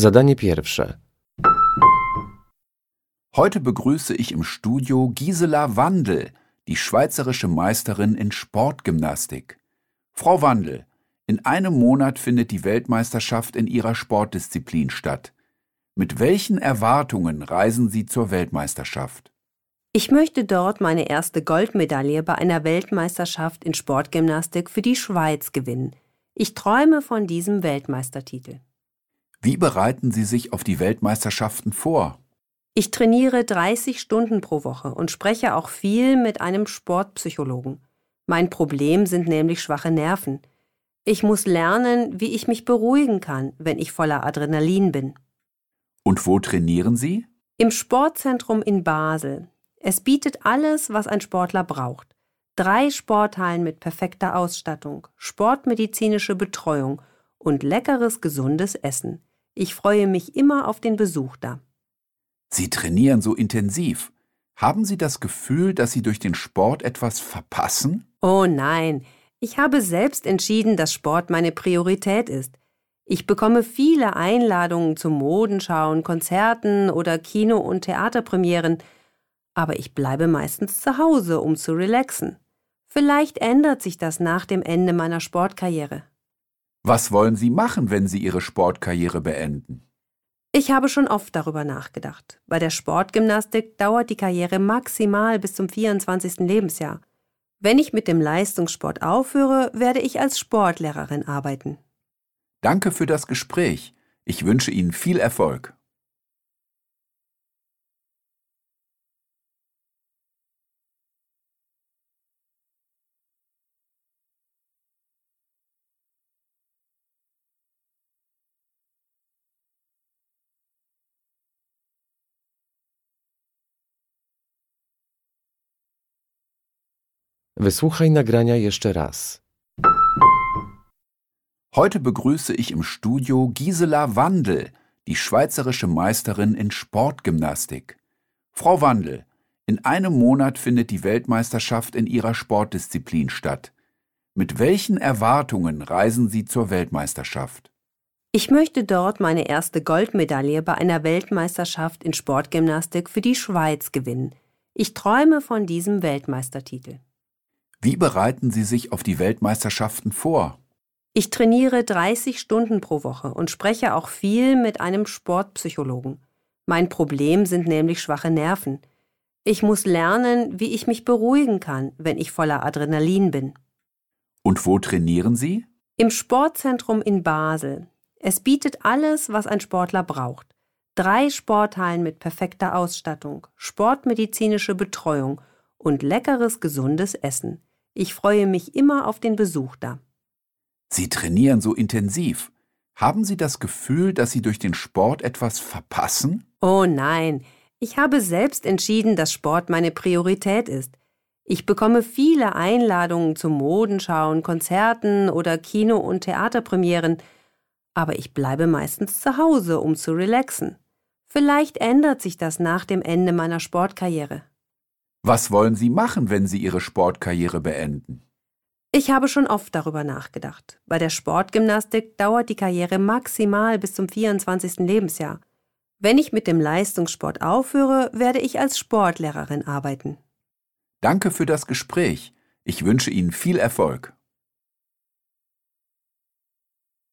Zadanie pierwsze. Heute begrüße ich im Studio Gisela Wandl, die schweizerische Meisterin in Sportgymnastik. Frau Wandl, in einem Monat findet die Weltmeisterschaft in Ihrer Sportdisziplin statt. Mit welchen Erwartungen reisen Sie zur Weltmeisterschaft? Ich möchte dort meine erste Goldmedaille bei einer Weltmeisterschaft in Sportgymnastik für die Schweiz gewinnen. Ich träume von diesem Weltmeistertitel. Wie bereiten Sie sich auf die Weltmeisterschaften vor? Ich trainiere 30 Stunden pro Woche und spreche auch viel mit einem Sportpsychologen. Mein Problem sind nämlich schwache Nerven. Ich muss lernen, wie ich mich beruhigen kann, wenn ich voller Adrenalin bin. Und wo trainieren Sie? Im Sportzentrum in Basel. Es bietet alles, was ein Sportler braucht. 3 Sporthallen mit perfekter Ausstattung, sportmedizinische Betreuung und leckeres, gesundes Essen. Ich freue mich immer auf den Besuch da. Sie trainieren so intensiv. Haben Sie das Gefühl, dass Sie durch den Sport etwas verpassen? Oh nein, ich habe selbst entschieden, dass Sport meine Priorität ist. Ich bekomme viele Einladungen zu Modenschauen, Konzerten oder Kino- und Theaterpremieren, aber ich bleibe meistens zu Hause, um zu relaxen. Vielleicht ändert sich das nach dem Ende meiner Sportkarriere. Was wollen Sie machen, wenn Sie Ihre Sportkarriere beenden? Ich habe schon oft darüber nachgedacht. Bei der Sportgymnastik dauert die Karriere maximal bis zum 24. Lebensjahr. Wenn ich mit dem Leistungssport aufhöre, werde ich als Sportlehrerin arbeiten. Danke für das Gespräch. Ich wünsche Ihnen viel Erfolg. Wysłuchaj nagrania jeszcze raz. Heute begrüße ich im Studio Gisela Wandl, die schweizerische Meisterin in Sportgymnastik. Frau Wandl, in einem Monat findet die Weltmeisterschaft in Ihrer Sportdisziplin statt. Mit welchen Erwartungen reisen Sie zur Weltmeisterschaft? Ich möchte dort meine erste Goldmedaille bei einer Weltmeisterschaft in Sportgymnastik für die Schweiz gewinnen. Ich träume von diesem Weltmeistertitel. Wie bereiten Sie sich auf die Weltmeisterschaften vor? Ich trainiere 30 Stunden pro Woche und spreche auch viel mit einem Sportpsychologen. Mein Problem sind nämlich schwache Nerven. Ich muss lernen, wie ich mich beruhigen kann, wenn ich voller Adrenalin bin. Und wo trainieren Sie? Im Sportzentrum in Basel. Es bietet alles, was ein Sportler braucht. 3 Sporthallen mit perfekter Ausstattung, sportmedizinische Betreuung und leckeres, gesundes Essen. Ich freue mich immer auf den Besuch da. Sie trainieren so intensiv. Haben Sie das Gefühl, dass Sie durch den Sport etwas verpassen? Oh nein, ich habe selbst entschieden, dass Sport meine Priorität ist. Ich bekomme viele Einladungen zu Modenschauen, Konzerten oder Kino- und Theaterpremieren, aber ich bleibe meistens zu Hause, um zu relaxen. Vielleicht ändert sich das nach dem Ende meiner Sportkarriere. Was wollen Sie machen, wenn Sie Ihre Sportkarriere beenden? Ich habe schon oft darüber nachgedacht. Bei der Sportgymnastik dauert die Karriere maximal bis zum 24. Lebensjahr. Wenn ich mit dem Leistungssport aufhöre, werde ich als Sportlehrerin arbeiten. Danke für das Gespräch. Ich wünsche Ihnen viel Erfolg.